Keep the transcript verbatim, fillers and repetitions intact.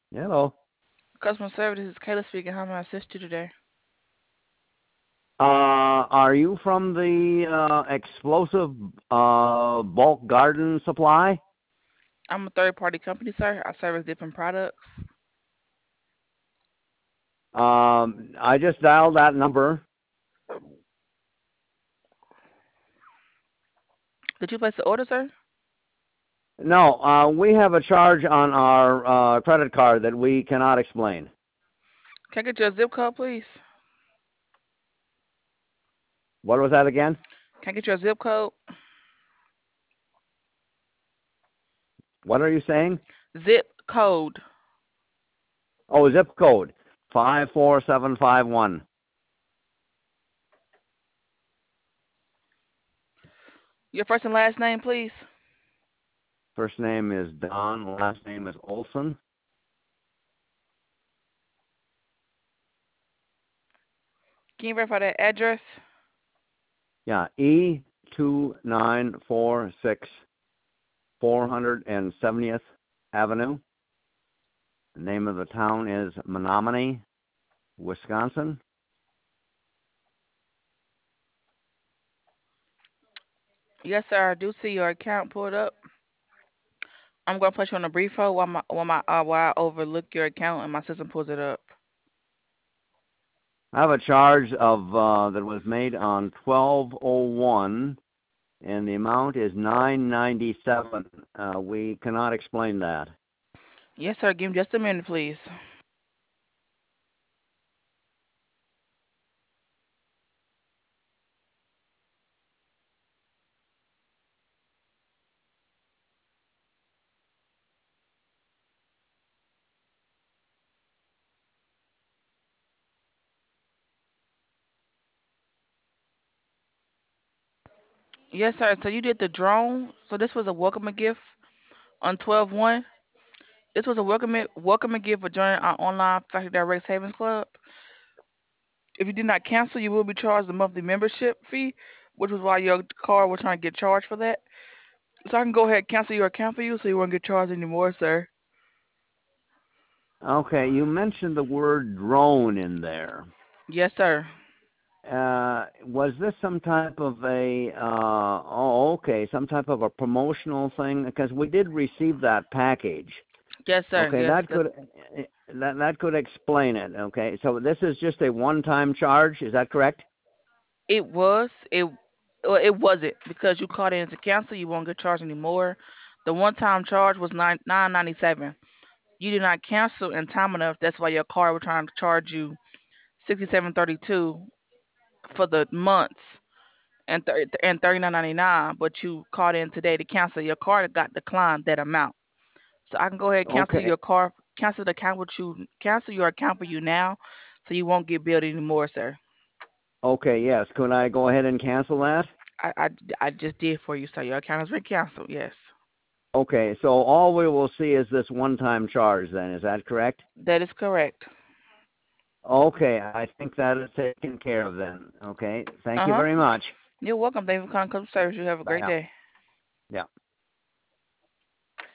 Hello. Customer service, this is Kayla speaking. How may I assist you today? Uh, are you from the uh, explosive uh, bulk garden supply? I'm a third party company, sir. I service different products. Um, I just dialed that number. Did you place the order, sir? No, uh, we have a charge on our uh, credit card that we cannot explain. Can I get your zip code, please? What was that again? Can I get your zip code? What are you saying? Zip code. Oh, zip code five four seven five one. Your first and last name, please. First name is Don. Last name is Olson. Can you verify that address? Yeah, E two nine four six four hundred and seventieth Avenue. The name of the town is Menominee, Wisconsin. Yes, sir. I do see your account pulled up. I'm gonna put you on a brief hold while my while my uh, while I overlook your account and my system pulls it up. I have a charge of uh, that was made on twelve oh one, and the amount is nine ninety-seven. Uh, we cannot explain that. Yes, sir. Give me just a minute, please. Yes, sir. So you did the drone. So this was a welcome gift on twelve one. This was a welcome welcome gift for joining our online Factory Direct Savings Club. If you did not cancel, you will be charged a monthly membership fee, which was why your card was trying to get charged for that. So I can go ahead and cancel your account for you so you won't get charged anymore, sir. Okay, you mentioned the word drone in there. Yes, sir. Uh, was this some type of a, uh, oh, okay, some type of a promotional thing? Because we did receive that package. Yes, sir. Okay, Yes, that that could that that could explain it. Okay, so this is just a one-time charge. Is that correct? it was. It well, it wasn't because you called in to cancel. You won't get charged anymore. The one-time charge was nine nine ninety seven. You did not cancel in time enough. That's why your card was trying to charge you sixty seven thirty two for the months and thir- and thirty nine ninety nine. But you called in today to cancel your card. Got declined that amount. So I can go ahead and cancel Okay. your car, cancel the account with you, cancel your account for you now, so you won't get billed anymore, sir. Okay. Yes. Could I go ahead and cancel that? I, I, I just did for you, sir. Your account has been canceled. Yes, Okay. So all we will see is this one-time charge. Then is that correct? that is correct. Okay. I think that is taken care of then. Okay. Thank Uh you huh. very much. You're welcome. Thank you for calling customer service. You have a Bye great now. day. Yeah.